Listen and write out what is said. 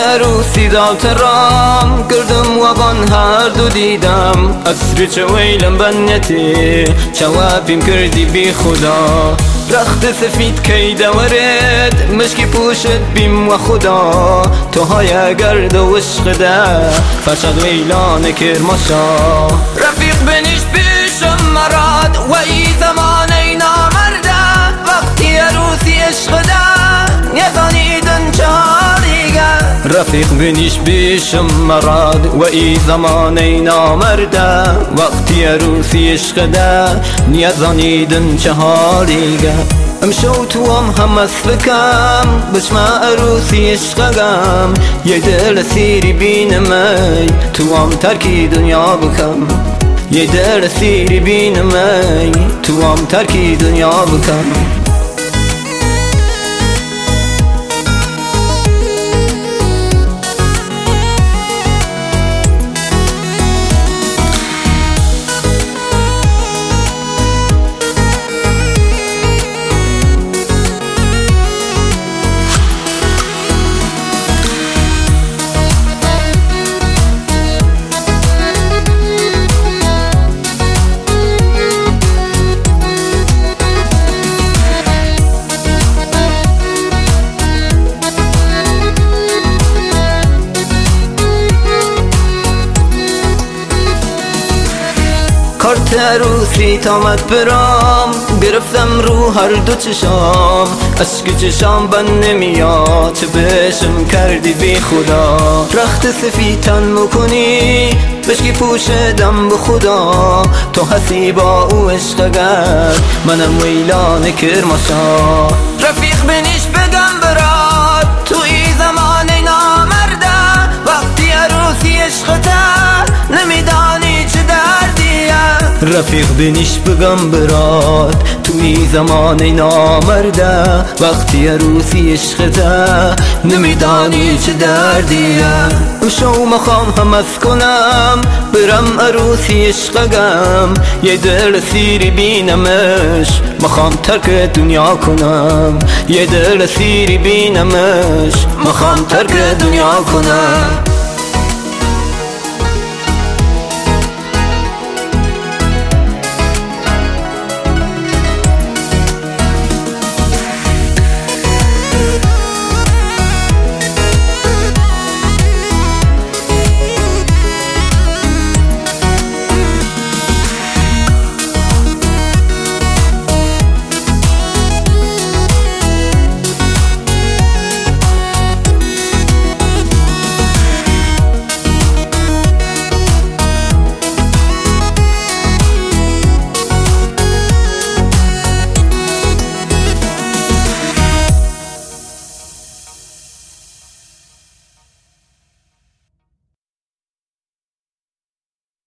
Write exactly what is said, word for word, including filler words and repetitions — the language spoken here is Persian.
عروسی داوترام کردم و بان هر دو دیدم اصری چه ویلم بنیتی چوابیم کردی بی خدا رخت سفید کی دورد مشکی پوشت بیم و خدا تو های گرد و عشق ده فرشاد ویلان کرماشا رفیق بنیش پیشم مراد و ای زمانه نامرده وقتی عروسی عشق ده یزانیدن چهاریگه رفیق بنیش پیشم مراد و ای زمانه نامرده وقتی عروسی عشق ده یزانیدن چهاریگه امشو تو هم هم اسفکم بچما عروسی عشقم یه دل سیری بینمی تو هم ترکی دنیا بکم یه دل سیری بینمی تو هم ترکی دنیا بکم کارت عروسی تامد برام گرفتم رو هر دو چشام اشک چشام بن نمیاد چه بشم کردی بی خدا رخت سفیدتن مکنی بشکی پوشدم به خدا تو هستی با او عشق گرد منم ویلان کرماشا رفیق بنیش بگم برات تو ای زمان نامرده وقتی عروسی عشقته نمیدانی چه دردیه رفیق بنیش بگم برات توی زمان نامرده وقتی عروسی عشقته نمیدانی چه دردیه شو مخوام هم از کنم برم عروسی عشقم یه دل سیری بینمش مخوام ترک دنیا کنم یه دل سیری بینمش مخوام ترک دنیا کنم